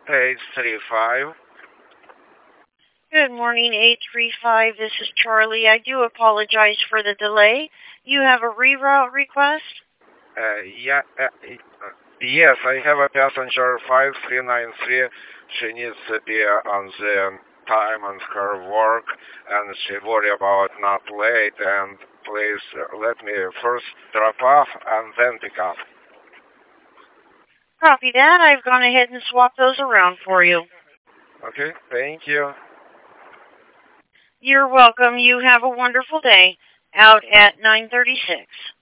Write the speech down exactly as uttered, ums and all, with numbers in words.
eight three five. Good morning, eight three five. This is Charlie. I do apologize for the delay. You have a reroute request? Uh, yeah, uh, uh, yes, I have a passenger five three nine three. She needs to be on the time on her work, and she worry about not late. And please uh, let me first drop off and then pick up. Copy that. I've gone ahead and swapped those around for you. Okay, thank you. You're welcome. You have a wonderful day. Out at nine thirty-six.